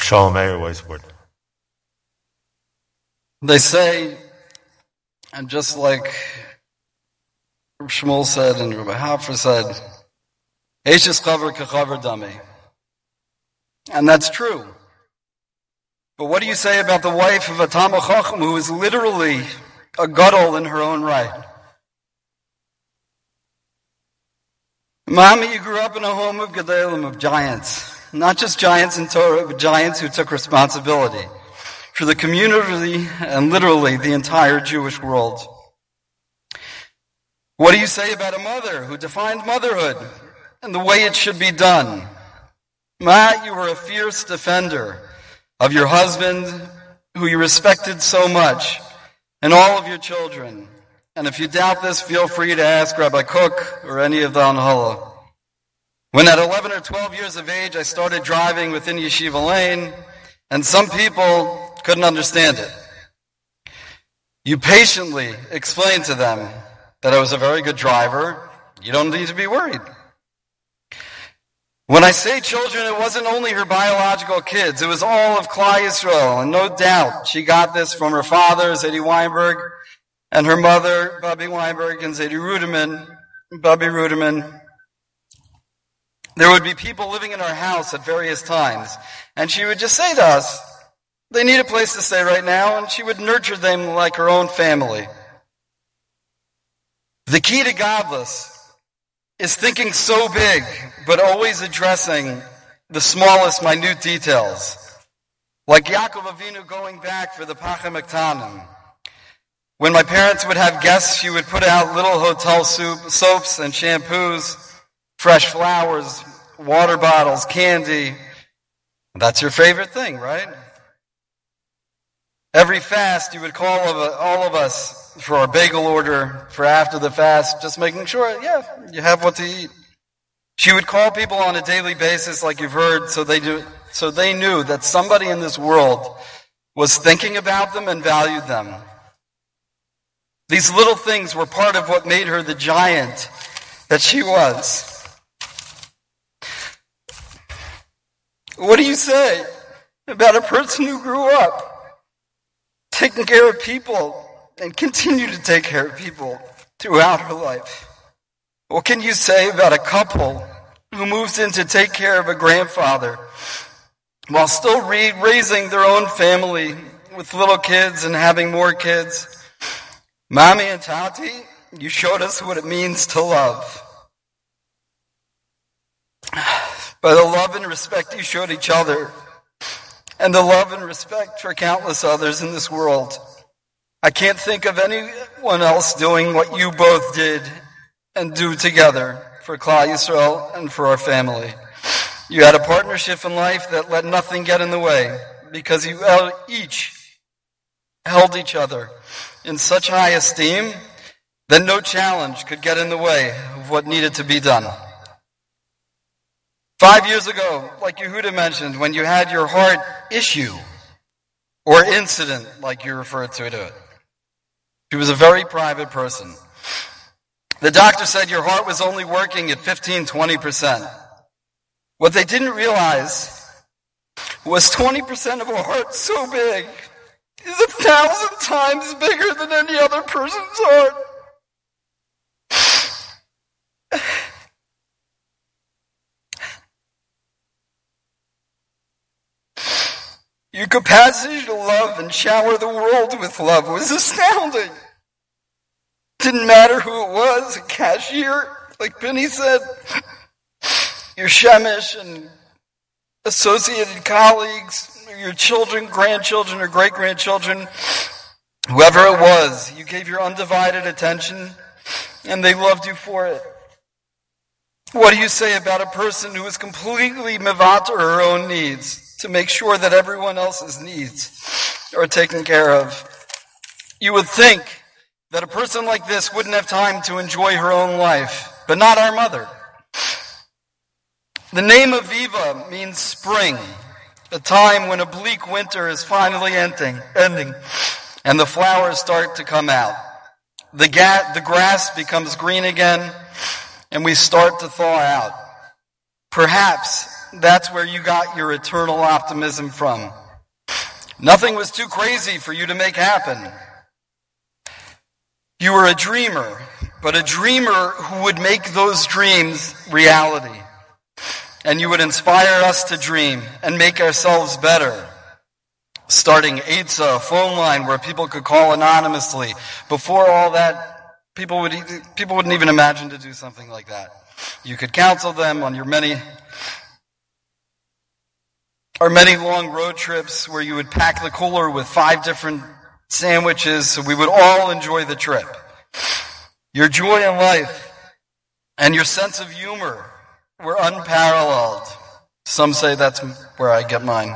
Shalom Meir Weisbord. They say, and just like Rabbi Shmuel said and Rabbi Haffer said, Eishes chaver kechaver dami. And that's true. But what do you say about the wife of a Talmid Chacham who is literally a gadol in her own right? Mami, you grew up in a home of gedolim, of giants. Not just giants in Torah, but giants who took responsibility for the community and literally the entire Jewish world. What do you say about a mother who defined motherhood and the way it should be done? Ma, you were a fierce defender of your husband, who you respected so much, and all of your children. And if you doubt this, feel free to ask Rabbi Cook or any of the Anhala. When at 11 or 12 years of age, I started driving within Yeshiva Lane, and some people couldn't understand it. You patiently explained to them that I was a very good driver. You don't need to be worried. When I say children, it wasn't only her biological kids. It was all of Klal Yisrael. And no doubt she got this from her father, Zadie Weinberg, and her mother, Bobby Weinberg, and Zadie Ruderman, Bobby Ruderman. There would be people living in our house at various times. And she would just say to us, they need a place to stay right now. And she would nurture them like her own family. The key to godless is thinking so big, but always addressing the smallest, minute details. Like Yaakov Avinu going back for the Pachem Ektanim. When my parents would have guests, she would put out little hotel soaps and shampoos, fresh flowers, water bottles, candy. That's your favorite thing, right? Every fast, you would call all of us for our bagel order for after the fast, just making sure, you have what to eat. She would call people on a daily basis, like you've heard, so they knew that somebody in this world was thinking about them and valued them. These little things were part of what made her the giant that she was. What do you say about a person who grew up taking care of people and continue to take care of people throughout her life? What can you say about a couple who moves in to take care of a grandfather while still raising their own family with little kids and having more kids? Mommy and Tati, you showed us what it means to love. By the love and respect you showed each other, and the love and respect for countless others in this world. I can't think of anyone else doing what you both did and do together for Klal Yisrael and for our family. You had a partnership in life that let nothing get in the way because you each held each other in such high esteem that no challenge could get in the way of what needed to be done. 5 years ago, like Yehuda mentioned, when you had your heart issue or incident, like you referred to it, she was a very private person. The doctor said your heart was only working at 15-20%. What they didn't realize was 20% of a heart so big is 1,000 times bigger than any other person's heart. Your capacity to love and shower the world with love was astounding. Didn't matter who it was, a cashier, like Benny said, your Shemesh and associated colleagues, your children, grandchildren, or great-grandchildren, whoever it was, you gave your undivided attention, and they loved you for it. What do you say about a person who is completely mevater her own needs to make sure that everyone else's needs are taken care of? You would think that a person like this wouldn't have time to enjoy her own life, but not our mother. The name Aviva means spring, a time when a bleak winter is finally ending, and the flowers start to come out. The grass becomes green again, and we start to thaw out. Perhaps that's where you got your eternal optimism from. Nothing was too crazy for you to make happen. You were a dreamer, but a dreamer who would make those dreams reality. And you would inspire us to dream and make ourselves better. Starting Eitzah, a phone line where people could call anonymously. Before all that, people wouldn't even imagine to do something like that. You could counsel them on your many long road trips where you would pack the cooler with 5 different sandwiches so we would all enjoy the trip. Your joy in life and your sense of humor were unparalleled. Some say that's where I get mine.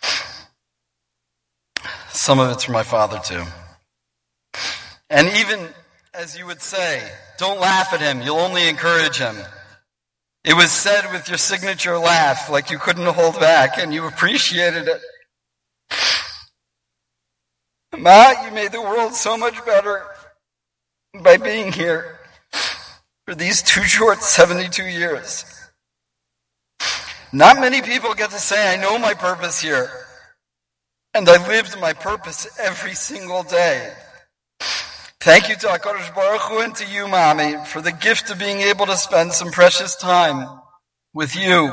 Some of it's from my father too. And even as you would say, don't laugh at him, you'll only encourage him. It was said with your signature laugh, like you couldn't hold back, and you appreciated it. Ma, you made the world so much better by being here for these 2 short 72 years. Not many people get to say, I know my purpose here, and I lived my purpose every single day. Thank you to HaKadosh Baruch Hu and to you, Mommy, for the gift of being able to spend some precious time with you.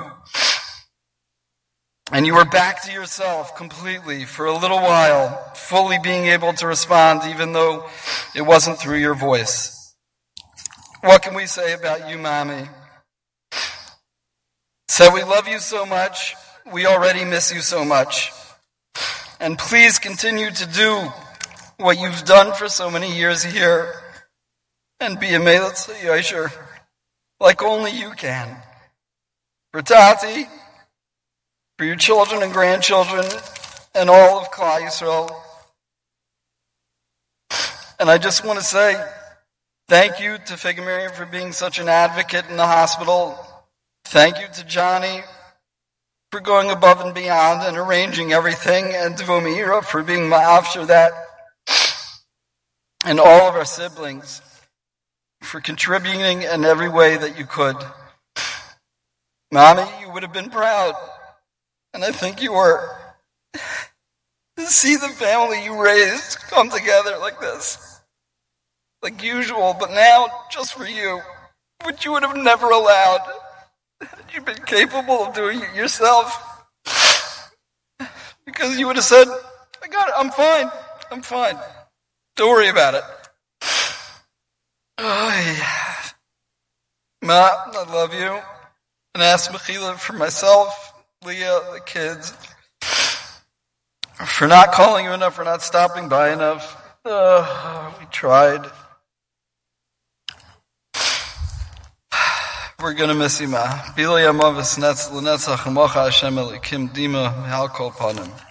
And you were back to yourself completely for a little while, fully being able to respond even though it wasn't through your voice. What can we say about you, Mommy? So we love you so much, we already miss you so much. And please continue to do what you've done for so many years here, and be a Melech Yosher like only you can. For Tati, for your children and grandchildren, and all of Klal Yisrael. And I just want to say thank you to Fig Miriam for being such an advocate in the hospital. Thank you to Johnny for going above and beyond and arranging everything, and to Vomira for being ma'after that. And all of our siblings for contributing in every way that you could. Mommy, you would have been proud, and I think you were, to see the family you raised come together like this. Like usual, but now, just for you, which you would have never allowed. You've been capable of doing it yourself. Because you would have said, I got it, I'm fine. Don't worry about it. Ma, I love you. And ask Mechila for myself, Leah, the kids, for not calling you enough, for not stopping by enough. We tried. We're going to miss you, Ma. Bilay amav esnetz l'netzach mocha Hashem elikim dima me'al kol panim.